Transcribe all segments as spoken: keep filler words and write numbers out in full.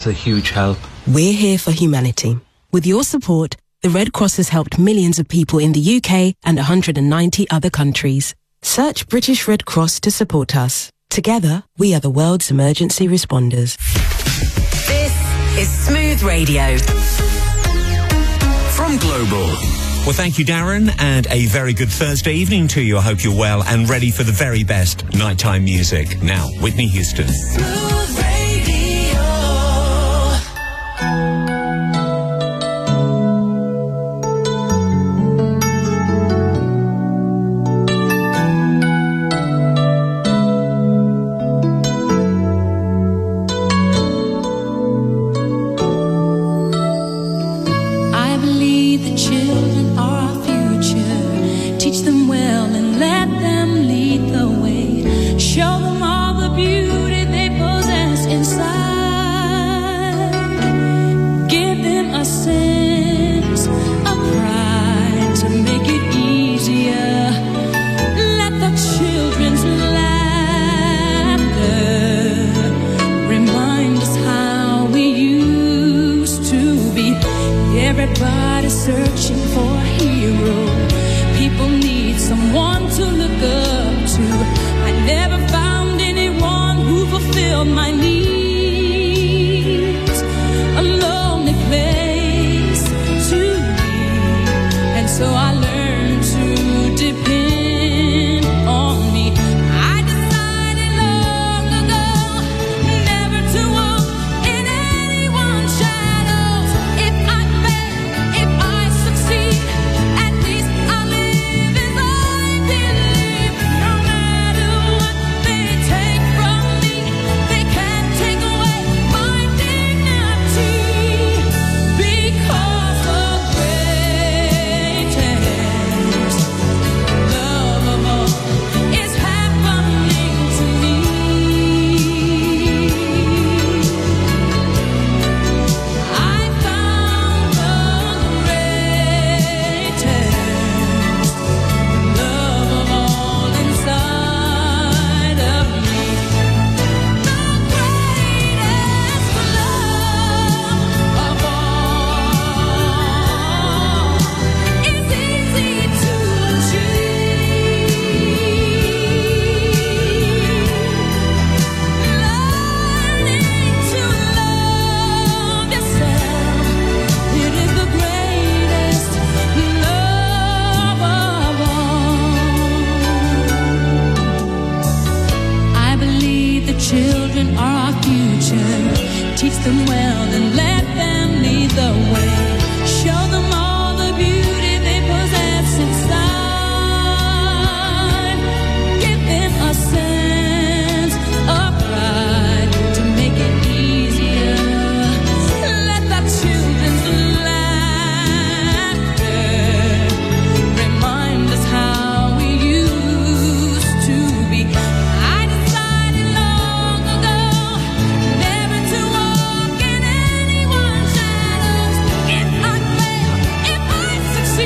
a huge help. We're here for humanity. With your support, the Red Cross has helped millions of people in the U K and one hundred ninety other countries. Search British Red Cross to support us. Together, we are the world's emergency responders. This is Smooth Radio. From Global. Well, thank you, Darren, and a very good Thursday evening to you. I hope you're well and ready for the very best nighttime music. Now, Whitney Houston. Smooth Radio. Everybody's searching for a hero. People need someone to look up to. I never found anyone who fulfilled my needs. A lonely place to be, and so I learned to depend on me. I decided long ago never to walk in anyone's shadows. If I teach them well and let them lead the way. Show them all the beauty they possess inside. Give them a sense of pride to make it easier. Let the children's laughter remind us how we used to be. I decided long ago never to walk in anyone's shadows. If I fail, if I succeed,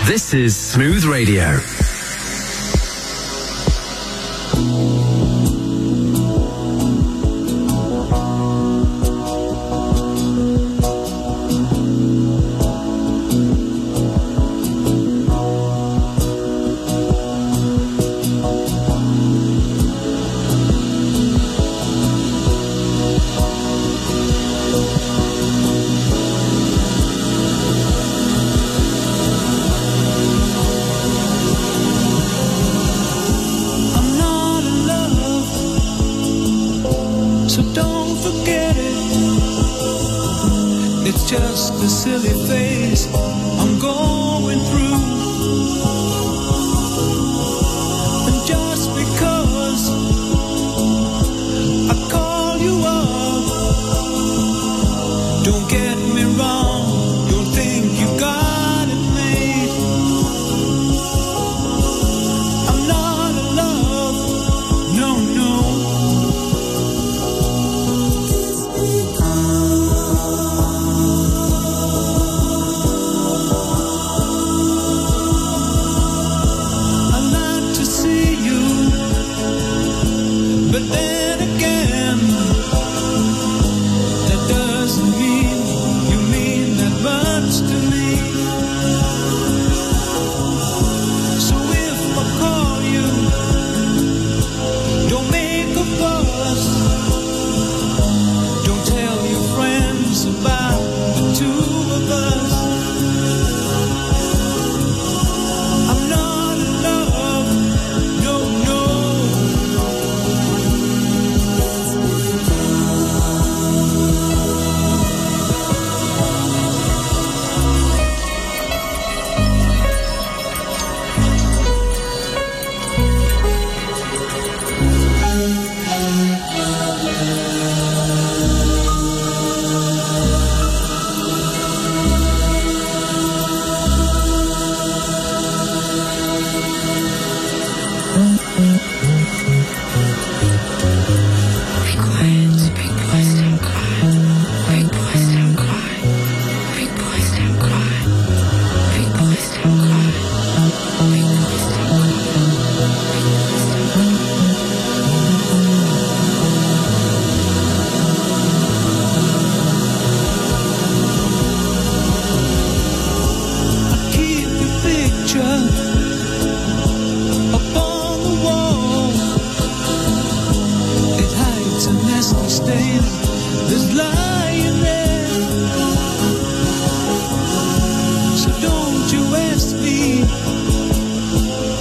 This is Smooth Radio. Just a silly phase I'm going through, and just because I call you up, don't get me wrong, don't think you got it made. I'm not in love, no, no. But then again, that doesn't mean you mean that much to me. So if I call you, don't make a fuss. Don't tell your friends about the two of us. I'm not in love, no, no. There's lying there, so don't you ask me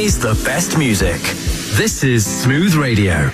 Plays the best music. This is Smooth Radio.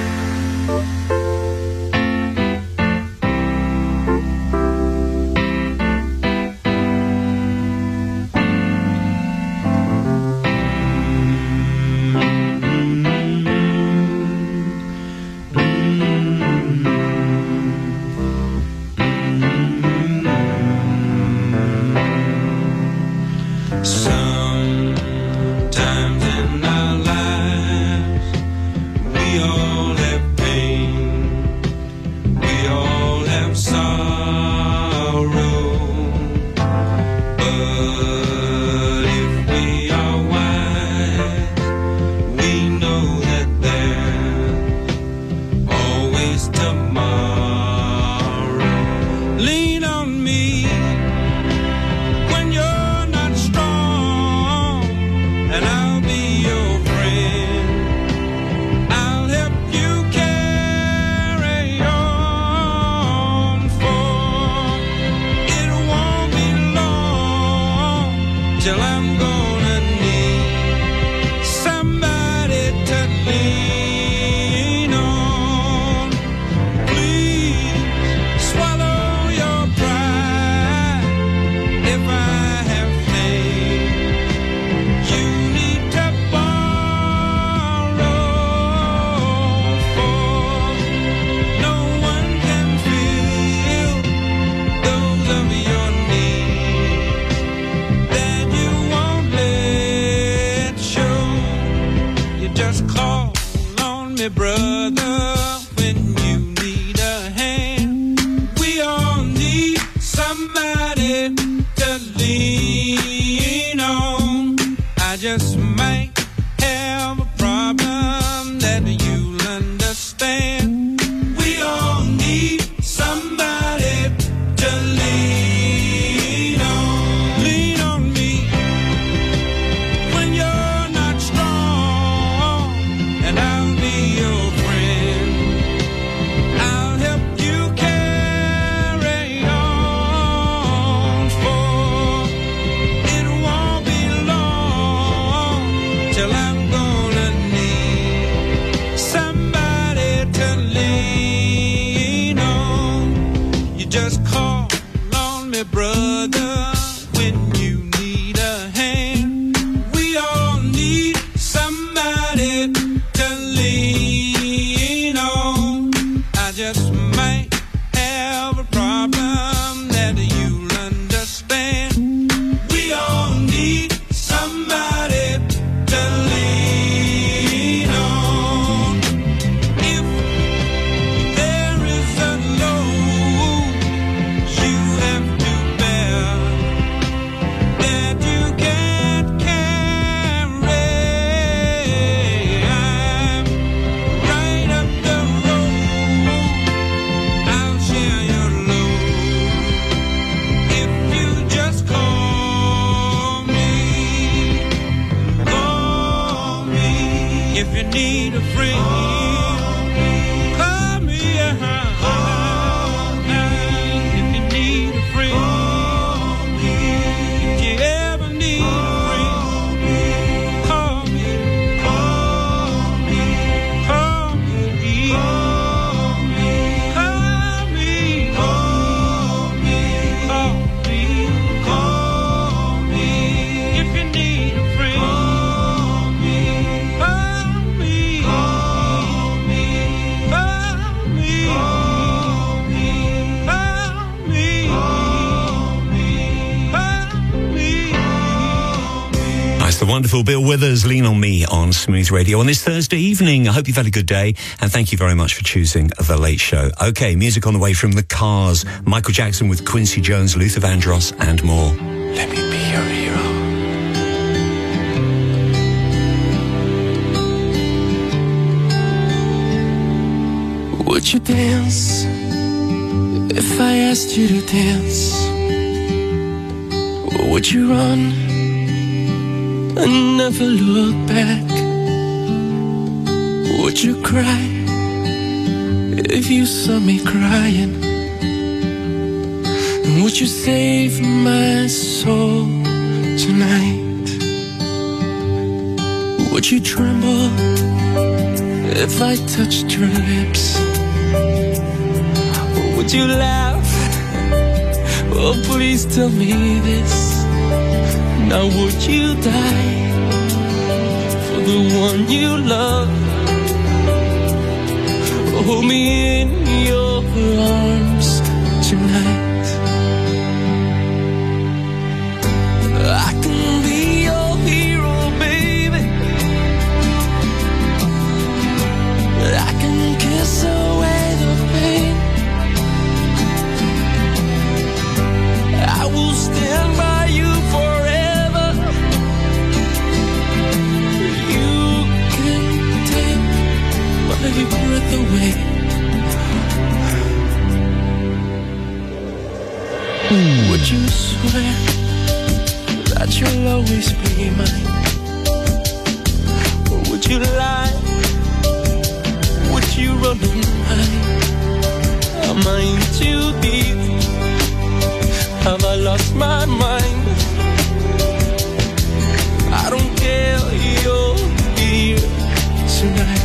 Wonderful Bill Withers, Lean on Me on Smooth Radio on this Thursday evening. I hope you've had a good day, and thank you very much for choosing The Late Show. Okay, music on the way from The Cars, Michael Jackson with Quincy Jones, Luther Vandross, and more. Let me be your hero. Would you dance if I asked you to dance? Or would you run and never look back? Would you cry if you saw me crying? And would you save my soul tonight? Would you tremble if I touched your lips? Or would you laugh? Oh, please tell me this. Now would you die for the one you love? Hold me in your arms tonight. I can be your hero, baby. I can kiss away the pain. I will stand by you forever. You can take my breath away. Would you swear that you'll always be mine? Or would you lie? Would you run and hide? Am I in too deep? Have I lost my mind? I don't care, you're here tonight.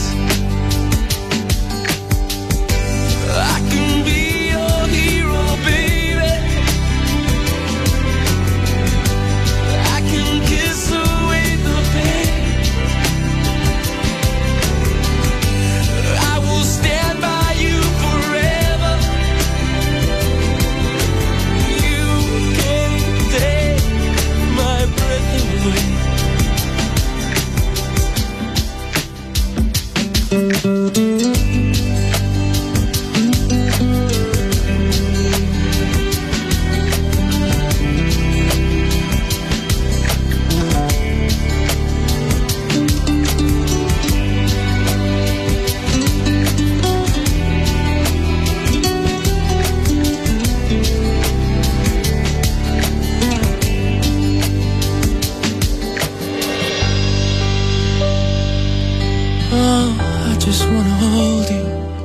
I can be your hero, baby. I can kiss away the pain. I will stand by you forever. You can take my breath away. Oh, I just wanna hold you.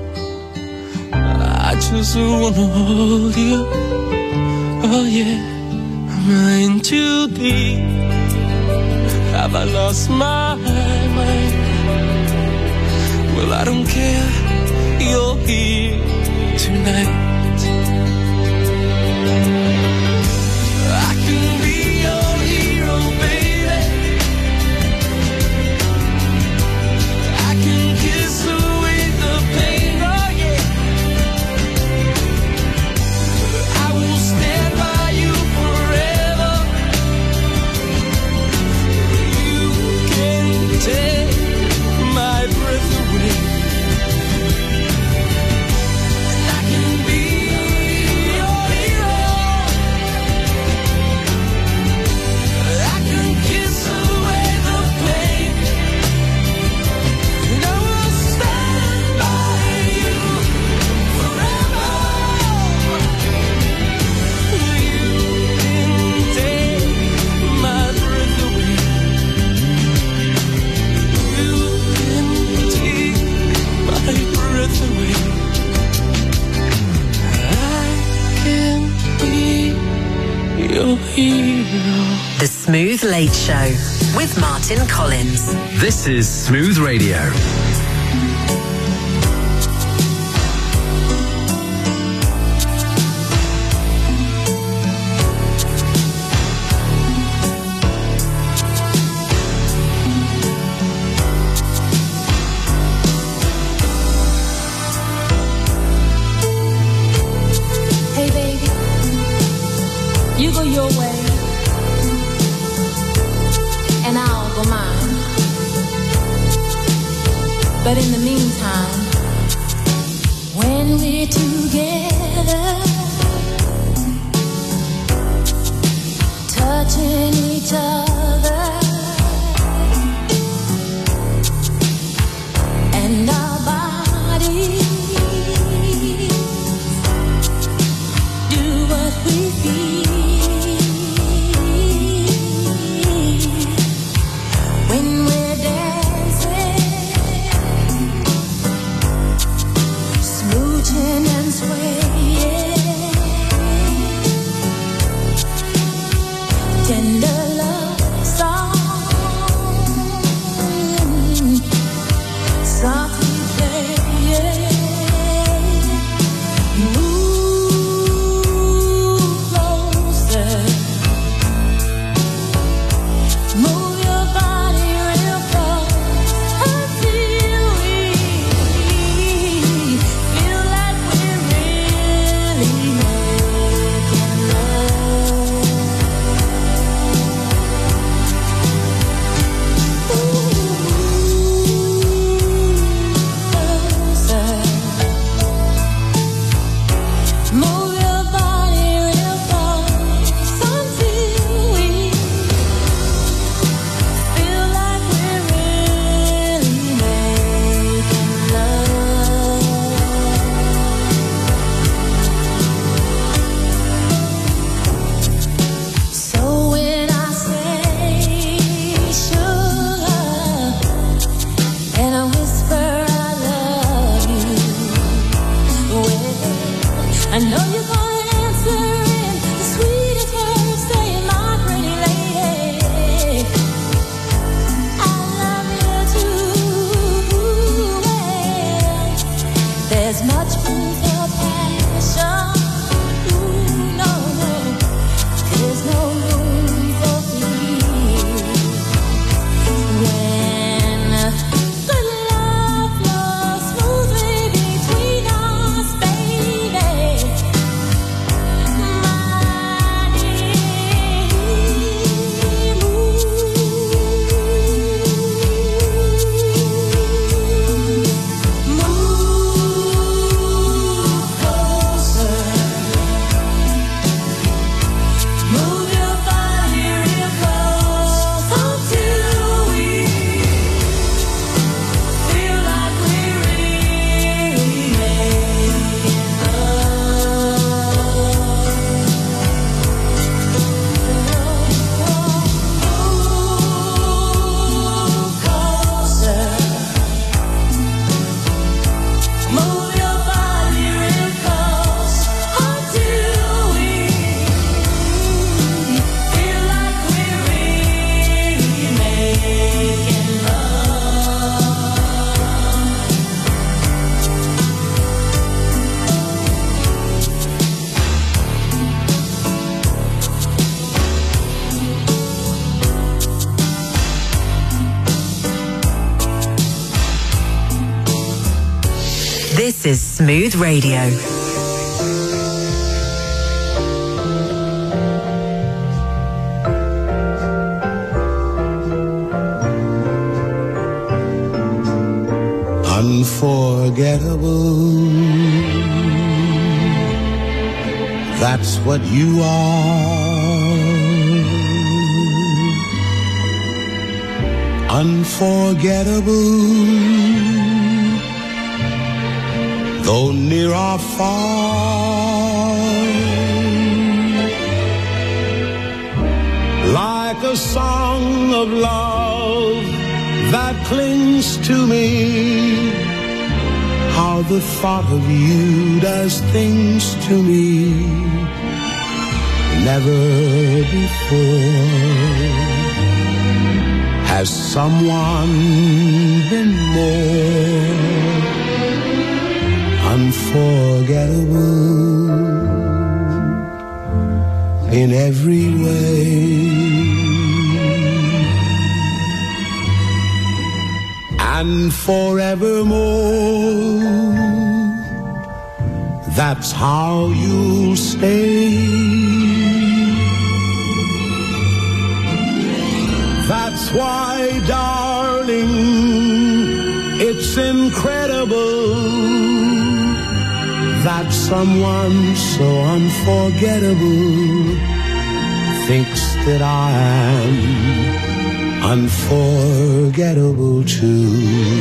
I just wanna hold you. Oh yeah, am I in too deep? Have I lost my mind? Well, I don't care, you're here tonight. I can be your hero, baby. I can kiss away the pain, oh yeah. I will stand by you forever. You can take my breath away. And I can be your hero. I can kiss away the pain. And I will stand by you forever. You can take my breath away. You can take my breath away. I can be your hero. The Smooth Late Show with Martin Collins. This is Smooth Radio. Hey baby, you go your way, and I'll go mine. But in the meantime, when we're together, touching each other, and our bodies do what we feel. When we're dancing, smooching and swaying, tender love This is Smooth Radio. Unforgettable, that's what you are. Unforgettable, though near or far. Like a song of love that clings to me, how the thought of you does things to me never before has someone been more unforgettable in every way. And forevermore, that's how you'll stay. That's why, darling, it's incredible that someone so unforgettable thinks that I am unforgettable too.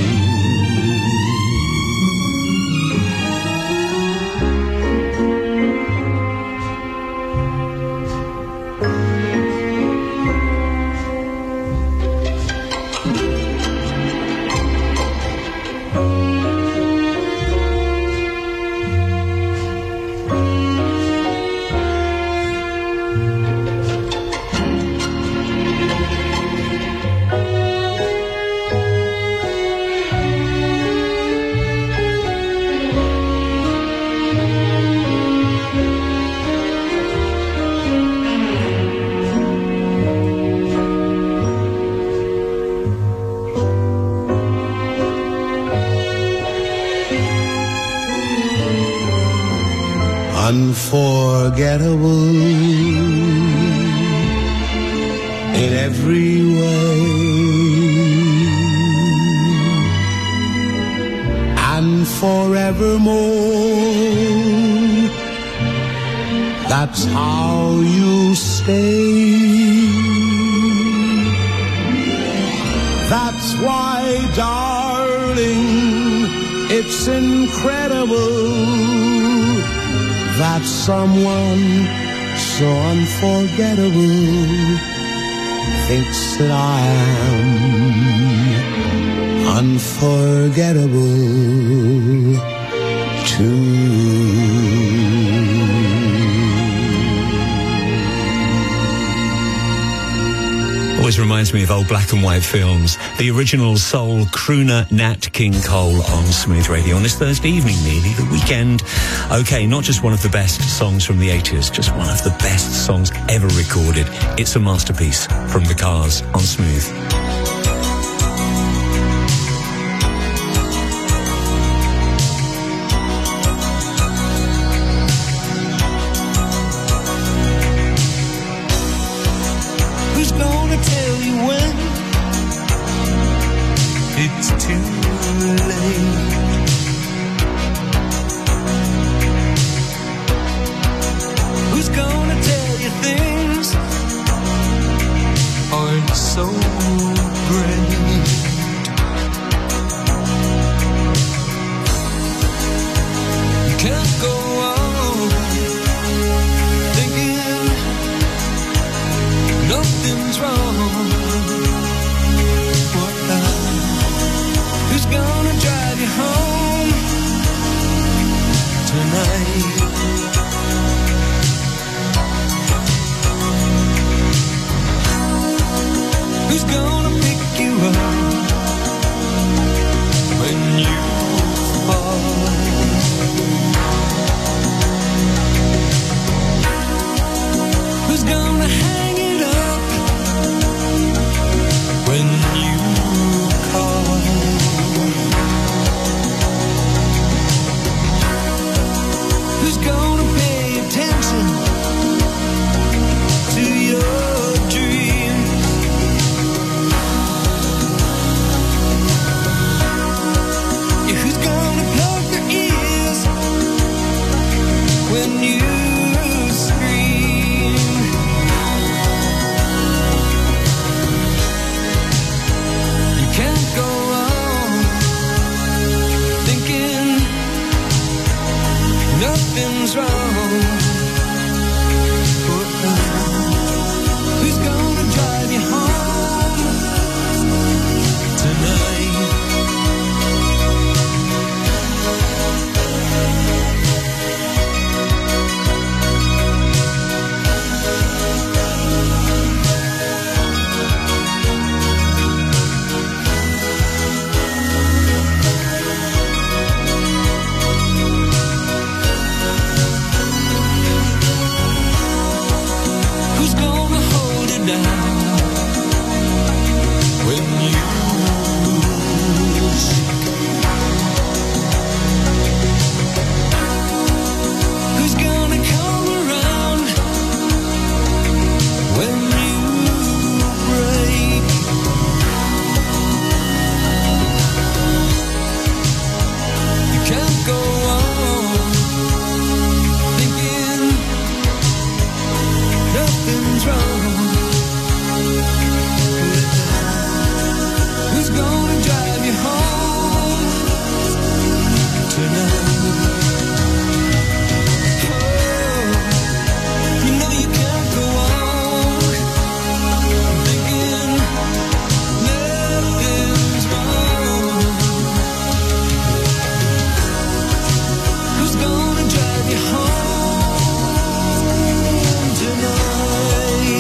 Unforgettable in every way, and forevermore, that's how you stay. That's why, darling, it's incredible that someone so unforgettable thinks that I am unforgettable too. Always reminds me of old black and white films. The original soul crooner Nat King Cole on Smooth Radio on this Thursday evening, nearly the weekend. Okay, not just one of the best songs from the eighties, just one of the best songs ever recorded. It's a masterpiece from The Cars on Smooth. when you lose. Who's gonna come around when you break? You can't go on thinking nothing's wrong. Who's gonna drive you home tonight? Oh, you know you can't go on thinking nothing's wrong. Who's gonna drive you home tonight?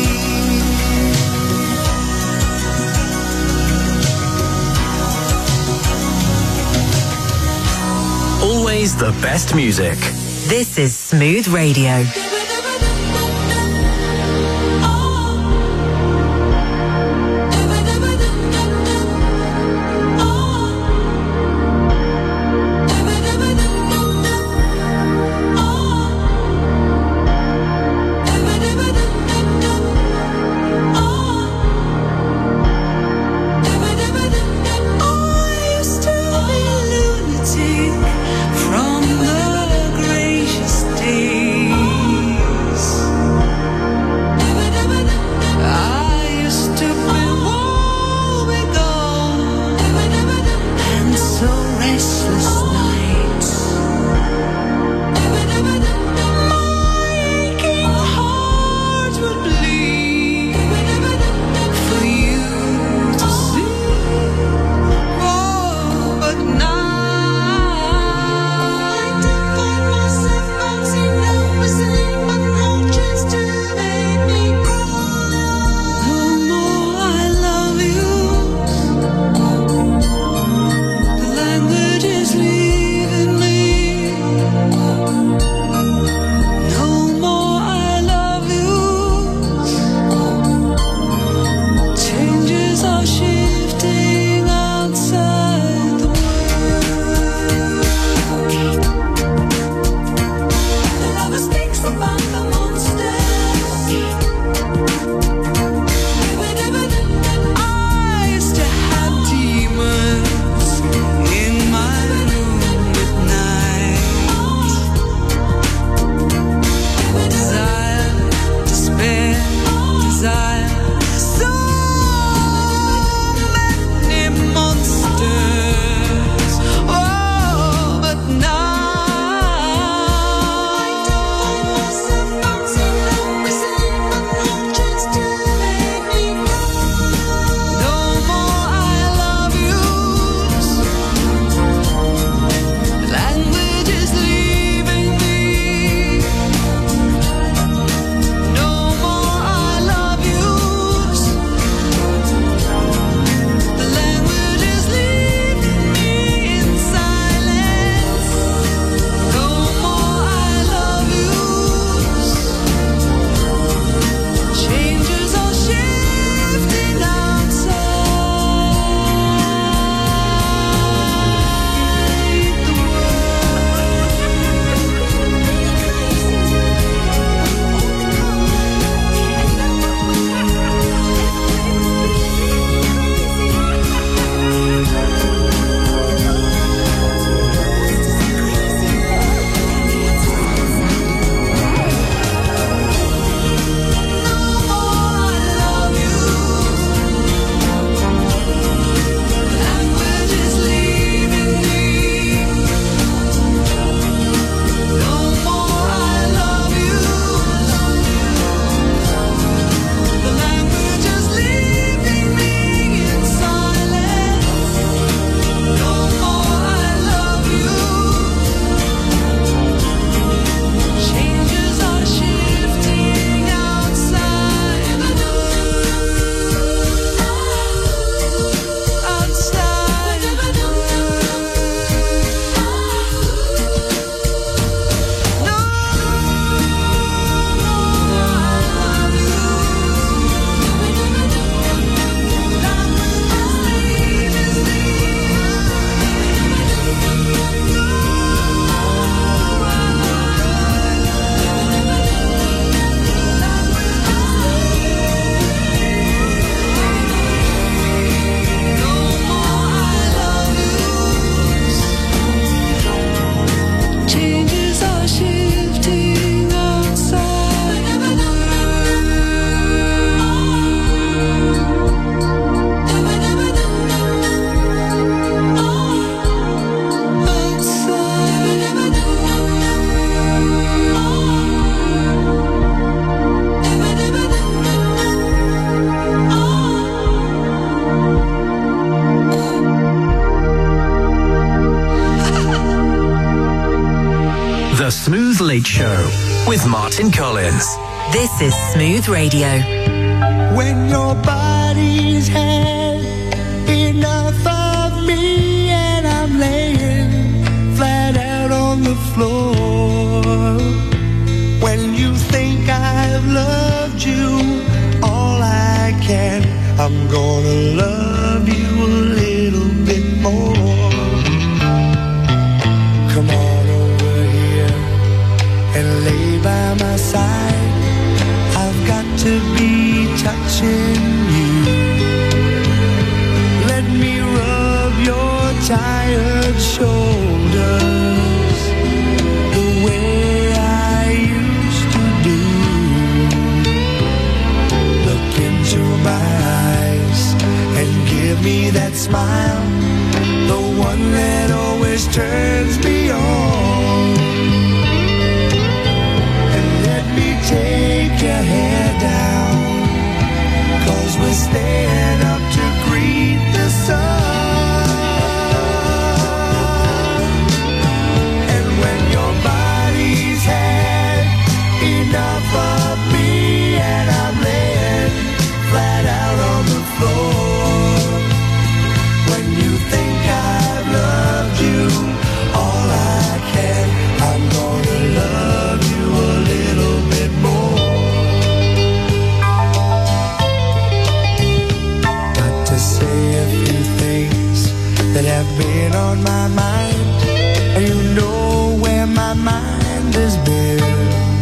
Always the best music. This is Smooth Radio. From the gracious day Late Show with Martin Collins. This is Smooth Radio. When your body's had enough of me and I'm laying flat out on the floor. When you think I've loved you all I can, I'm gonna love you a little bit more. Come on over here and lay by my side. I've got to be touching you. Let me rub your tired shoulders the way I used to do. Look into my eyes and give me that smile, the one that always turns me on. And let me take your hair down, 'cause we're staying up to greet the sun. And when your body's had enough of me and I'm laying flat out on the floor, when you think I've loved you all I can, I'm gonna love you a little bit more. Got to say a few things that have been on my mind, and you know where my mind has been.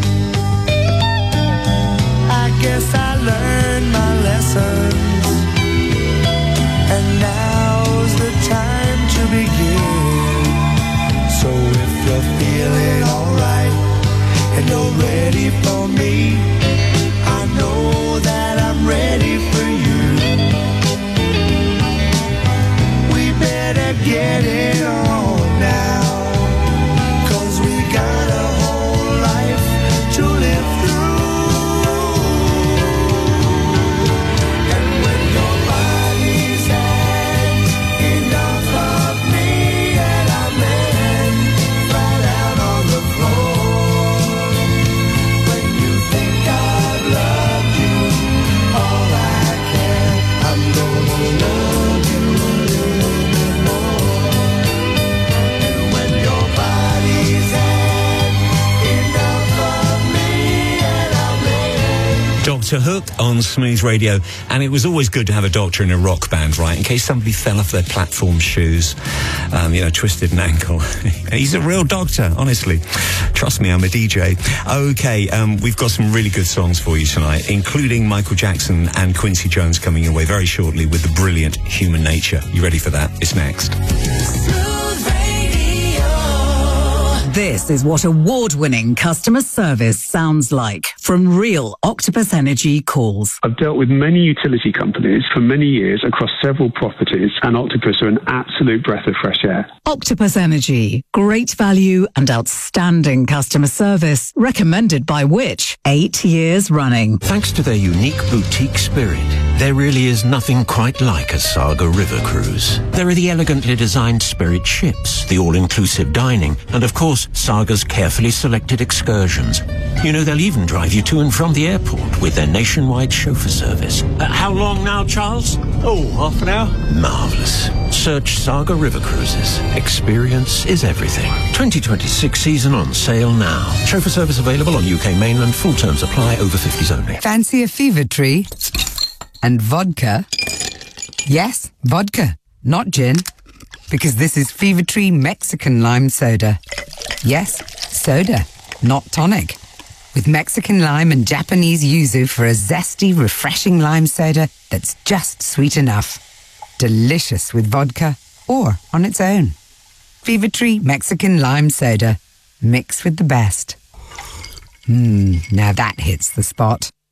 I guess I learned my lessons, and now's the time to begin. So if you're feeling alright and you're ready for me, I know that I'm ready for you. We better get it on now, 'cause we got a whole life to live through. And when your body's had enough of me and I'm laying flat out on the floor, when you think I've loved you all I can, I'm gonna love you a little bit more. And when your body's had enough of me and I'm laying. Doctor Hook on Smooth Radio, and it was always good to have a doctor in a rock band, right? In case somebody fell off their platform shoes, um, you know, twisted an ankle. He's a real doctor, honestly. Trust me, I'm a D J. Okay, um, we've got some really good songs for you tonight, including Michael Jackson and Quincy Jones coming your way very shortly with the brilliant Human Nature. You ready for that? It's next. This is what award-winning customer service sounds like from real Octopus Energy calls. I've dealt with many utility companies for many years across several properties, and Octopus are an absolute breath of fresh air. Octopus Energy. Great value and outstanding customer service. Recommended by Which? Eight years running. Thanks to their unique boutique spirit, there really is nothing quite like a Saga River cruise. There are the elegantly designed Spirit ships, the all-inclusive dining, and of course, Saga's carefully selected excursions. You know, they'll even drive you to and from the airport with their nationwide chauffeur service. Uh, how long now, Charles? Oh, half an hour. Marvellous. Search Saga River Cruises. Experience is everything. twenty twenty-six season on sale now. Chauffeur service available on U K mainland. Full terms apply. Over fifties only. Fancy a fever tree? And vodka? Yes, vodka, not gin. Because this is Fever Tree Mexican Lime Soda. Yes, soda, not tonic. With Mexican lime and Japanese yuzu for a zesty, refreshing lime soda that's just sweet enough. Delicious with vodka or on its own. Fever Tree Mexican Lime Soda. Mix with the best. Mmm, now that hits the spot.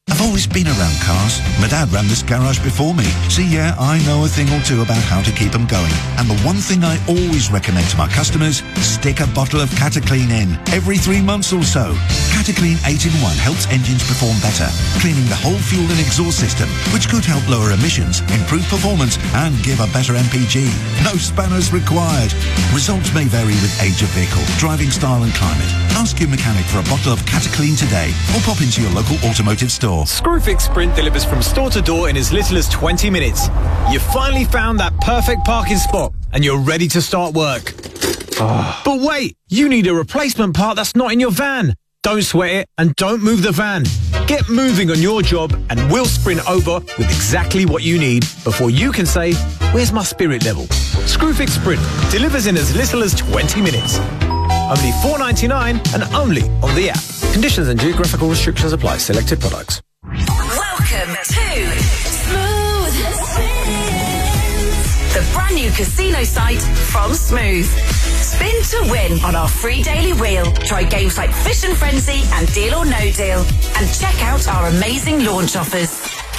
I've always been around cars. My dad ran this garage before me. So yeah, I know a thing or two about how to keep them going. And the one thing I always recommend to my customers, stick a bottle of Cataclean in every three months or so. Cataclean eight in one helps engines perform better, cleaning the whole fuel and exhaust system, which could help lower emissions, improve performance and give a better M P G. No spanners required. Results may vary with age of vehicle, driving style and climate. Ask your mechanic for a bottle of Cataclean today or pop into your local automotive store. Screwfix Sprint delivers from store to door in as little as twenty minutes. You've finally found that perfect parking spot and you're ready to start work. Oh. But wait, you need a replacement part that's not in your van. Don't sweat it and don't move the van. Get moving on your job and we'll sprint over with exactly what you need before you can say, where's my spirit level? Screwfix Sprint delivers in as little as twenty minutes. Only four ninety-nine and only on the app. Conditions and geographical restrictions apply. Selected products. Welcome to Smooth Spins, the brand new casino site from Smooth. Spin to win on our free daily wheel. Try games like Fish and Frenzy and Deal or No Deal. And check out our amazing launch offers.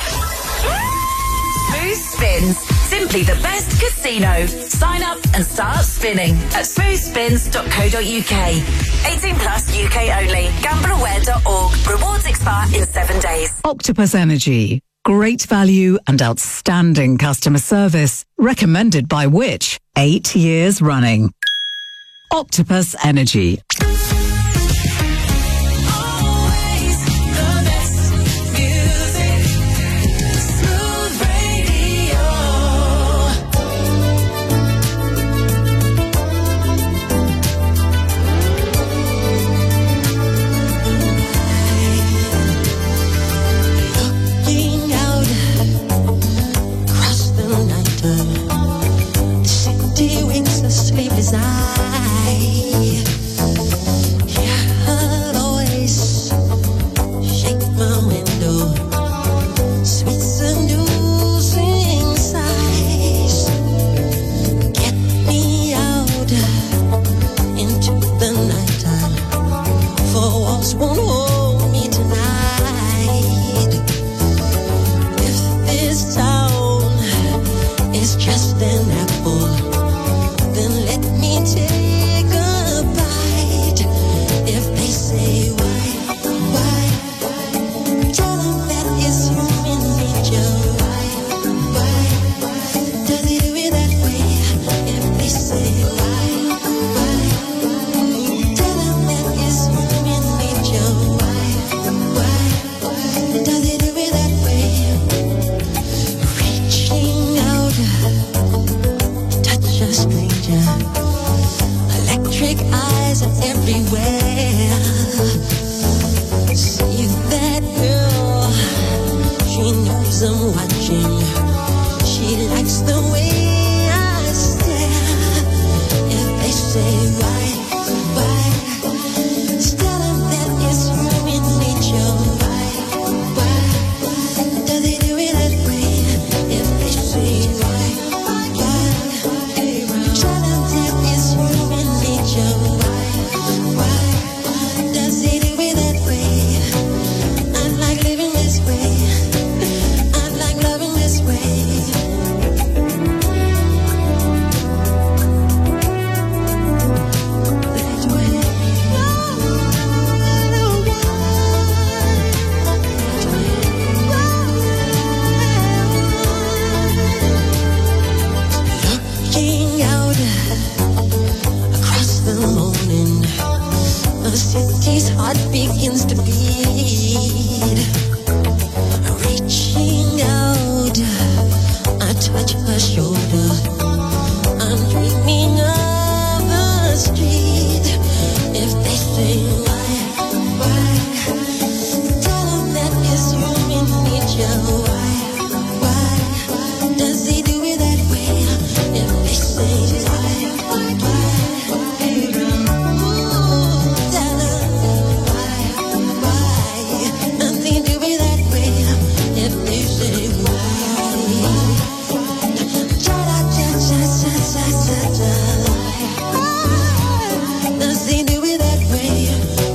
Smooth Spins, simply the best casino. Sign up and start spinning at smooth spins dot co dot uk. eighteen plus U K only. gamble aware dot org. Rewards expire in seven days. Octopus Energy. Great value and outstanding customer service. Recommended by Which? Eight years running. Octopus Energy. Sleepless eye. Hear her voice shake my window. Sweet seducing sighs get me out into the nighttime. For walls won't hold me tonight. If this town is just an apple, then let me take a bite. If they say why, why, tell them that it's human nature. Why, why, does he do it that way? If they say why, why, tell them that it's human nature. Why, why, does he do it that way? Reaching out, touch a stranger. Electric eyes are everywhere. See that girl, she knows I'm watching. She likes the way I stare. If they say why, why, tell them that it's human nature. Why, why, does he do it that way? If they say why, why, tell them that it's human nature. Why, why, does he do it that way? I like living this way. I like loving this way. Looking out across the morning, the city's heart begins to beat. Reaching out, I touch her shoulder. I'm dreaming of the street. If they say why, why, tell them that it's human nature. Why, why, does he do it that way? If they say why, why, tell them why, why, does he do it that way? If they say why, cha cha cha cha cha cha cha, does he do it that way?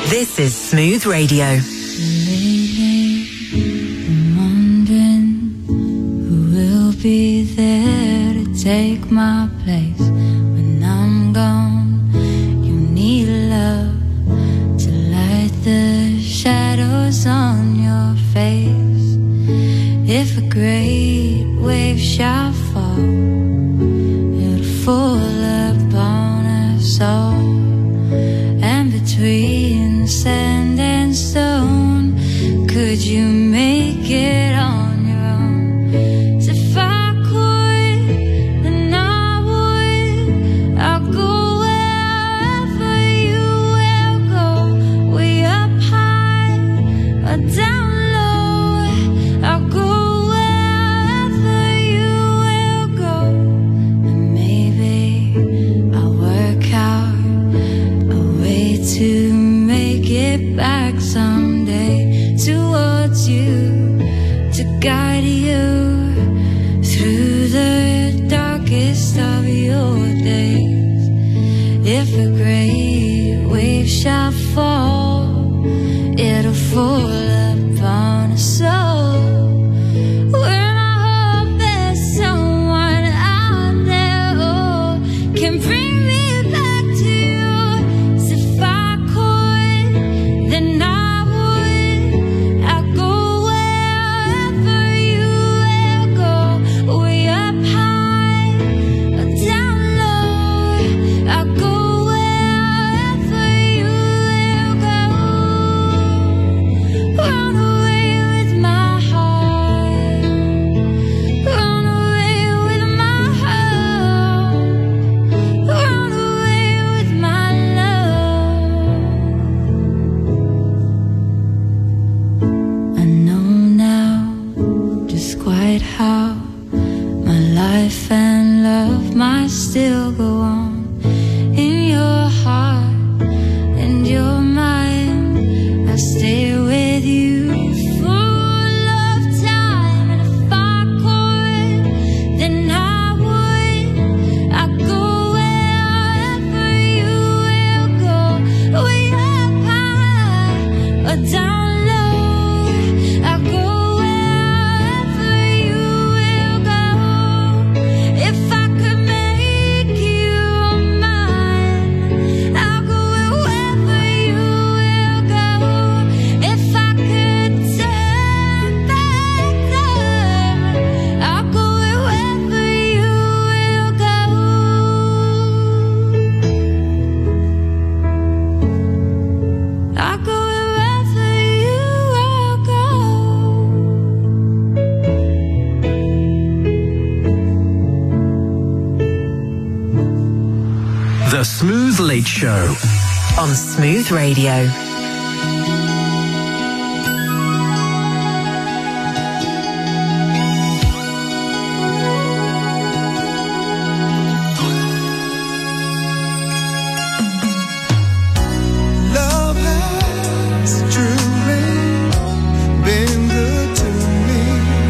This is Smooth Radio. Lately, I'm wondering who will be there to take my place when I'm gone. You need love to light the shadows on your face. If a great wave shall fall, it'll fall upon us all. And between sand and stone, could you make it on your own? If I could, then I would. I'll go wherever you will go, way up high or down low. I'll go wherever you will go, and maybe I'll work out a way to make it back someday towards you, to guide you through the darkest of your days. If a great wave shall fall, it'll fall upon us all. When I hope there's someone out there who can bring me back to you. So if I could, then I would. I'll go wherever you will go, way up high or down low. I'll go wherever you will go. Run away with my heart, run away with my heart, run away with my love. I know now just quite how my life and love might still go on in your heart and your mind. I stay with you full of time, and if I could, then I would. I'd go wherever you will go, way up high or down low. I'll go wherever you will go. If I could make you mine, I'll go wherever you will go. If I could turn back time, I'll go wherever you will go. I'll go wherever you will go. The Smooth Late Show. On Smooth Radio. Love has truly been good to me.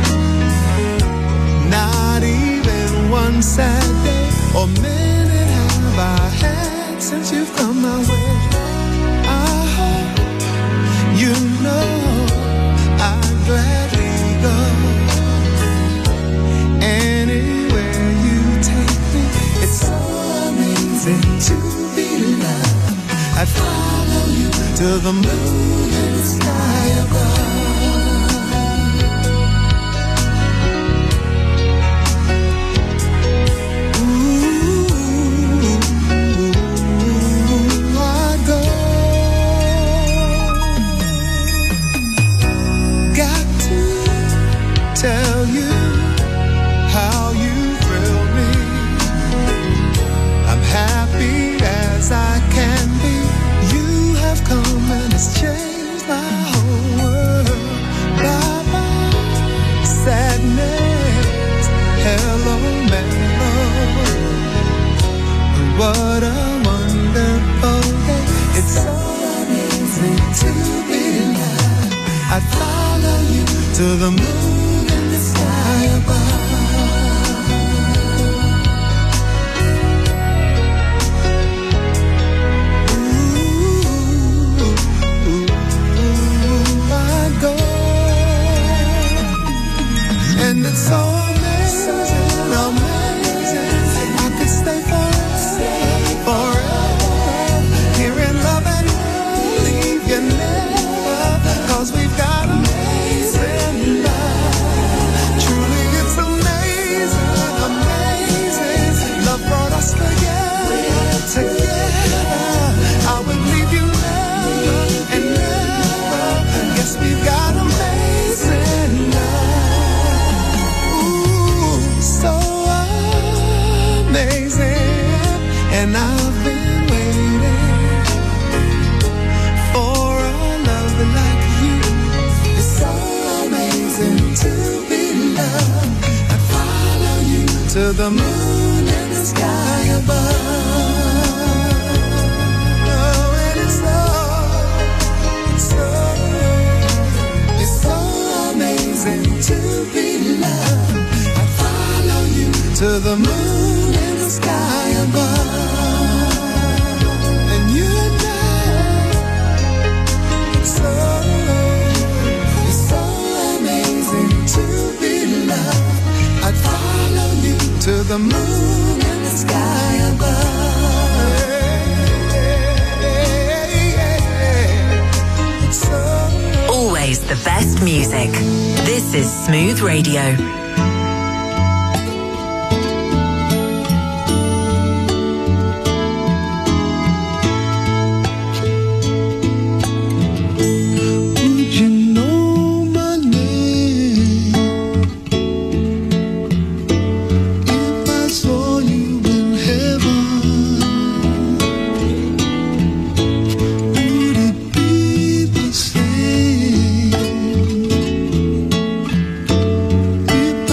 Not even one sad day or minute have I had since you've come my way. I hope you know I'd gladly go anywhere you take me. It's so amazing to be loved. I'd follow you to the moon and the sky above. Ooh, I'd go. Got to tell you how you thrill me. I'm happy as I can be. You have come and it's changed my whole world. Bye bye sadness, hello mellow. What a wonderful day. It's so amazing to be loved. I'd follow you to the moon and the sky above. Ooh, to the moon and the sky above. Oh, and it's so, it's so, it's so amazing to be loved. I follow you to the moon and the sky above. And you know, it's so, it's so amazing to be loved. I'd follow you to the moon and the sky above. So Always the best music. This is Smooth Radio. would you know my name if I saw you in heaven? Would it be the same if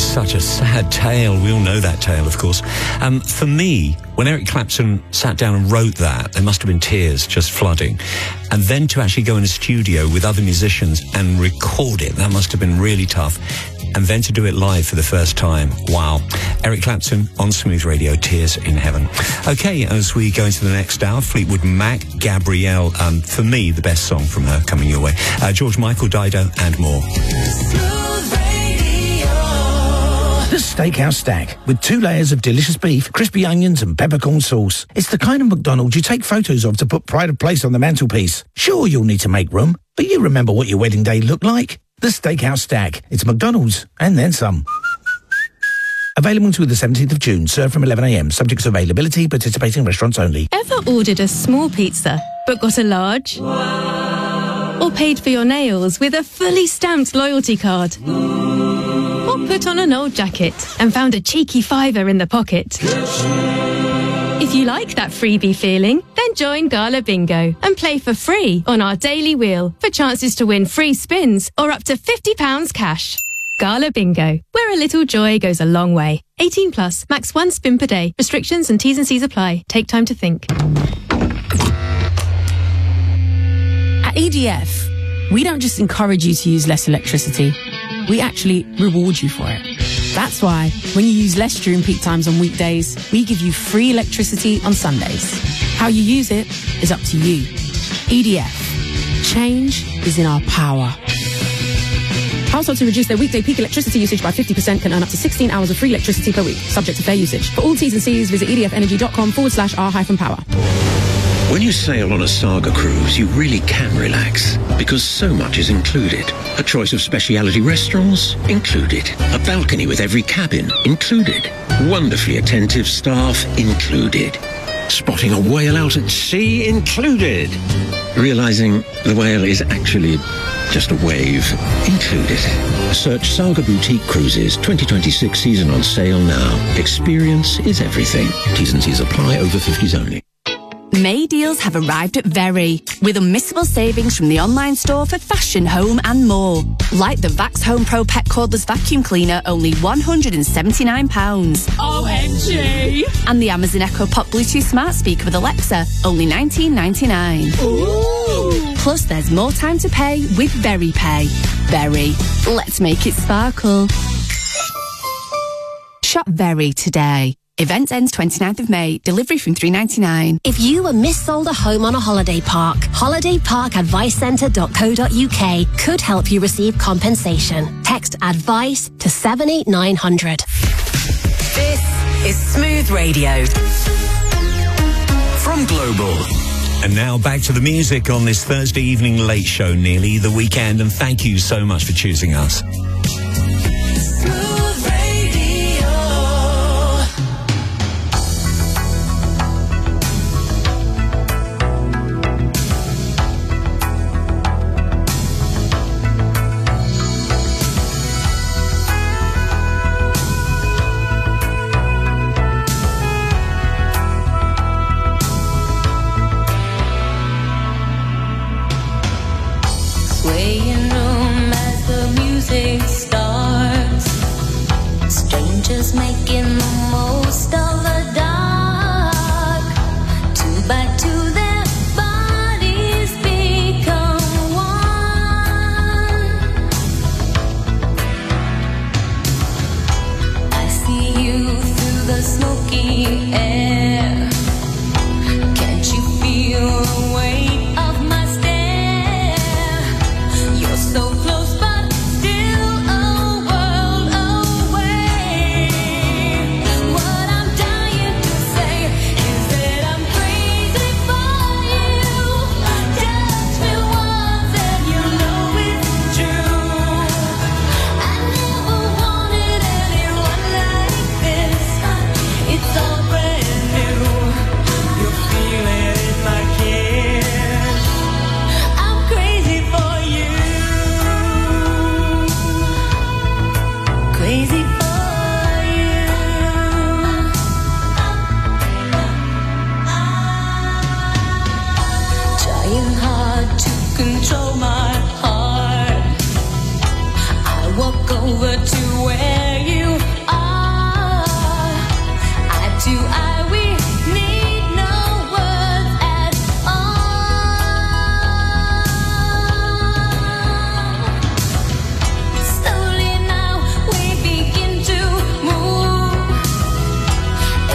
such a sad tale. We all know that tale, of course. Um, for me, when Eric Clapton sat down and wrote that, there must have been tears just flooding. And then to actually go in a studio with other musicians and record it, that must have been really tough. And then to do it live for the first time. Wow. Eric Clapton on Smooth Radio, Tears in Heaven. Okay, as we go into the next hour, Fleetwood Mac, Gabrielle, um, for me, the best song from her coming your way. Uh, George Michael, Dido, and more. The Steakhouse Stack, with two layers of delicious beef, crispy onions and peppercorn sauce. It's the kind of McDonald's you take photos of to put pride of place on the mantelpiece. Sure, you'll need to make room, but you remember what your wedding day looked like. The Steakhouse Stack. It's McDonald's, and then some. Available until the seventeenth of June, served from eleven a m, subject to availability, participating restaurants only. Ever ordered a small pizza, but got a large? Or paid for your nails with a fully stamped loyalty card? Or put on an old jacket and found a cheeky fiver in the pocket? If you like that freebie feeling, then join Gala Bingo and play for free on our daily wheel for chances to win free spins or up to fifty pounds cash. Gala Bingo, where a little joy goes a long way. eighteen plus, max one spin per day. Restrictions and T's and C's apply. Take time to think. At E D F, we don't just encourage you to use less electricity, we actually reward you for it. That's why, when you use less during peak times on weekdays, we give you free electricity on Sundays. How you use it is up to you. E D F. Change is in our power. Households who reduce their weekday peak electricity usage by fifty percent can earn up to sixteen hours of free electricity per week, subject to fair usage. For all T's and C's, visit edfenergy.com forward slash R hyphen power. When you sail on a Saga cruise, you really can relax, because so much is included. A choice of specialty restaurants? Included. A balcony with every cabin? Included. Wonderfully attentive staff? Included. Spotting a whale out at sea? Included. Realizing the whale is actually just a wave? Included. Search Saga Boutique Cruises twenty twenty-six season on sale now. Experience is everything. T's and C's apply, over fifties only. May deals have arrived at Very, with unmissable savings from the online store for fashion, home and more. Like the Vax Home Pro Pet Cordless Vacuum Cleaner, only one hundred seventy-nine pounds. O M G! And the Amazon Echo Pop Bluetooth Smart Speaker with Alexa, only nineteen ninety-nine. Ooh! Plus there's more time to pay with Very Pay. Very. Let's make it sparkle. Shop Very today. Event ends twenty-ninth of May. Delivery from three ninety-nine. If you were missold a home on a holiday park, holiday park advice centre dot co dot U K could help you receive compensation. Text ADVICE to seven eight nine hundred. This is Smooth Radio. From Global. And now back to the music on this Thursday evening late show, nearly the weekend, and thank you so much for choosing us. Swaying room as the music starts. Strangers making the most of the dark. Two by two their bodies become one. I see you through the smoky air. Can't you feel the way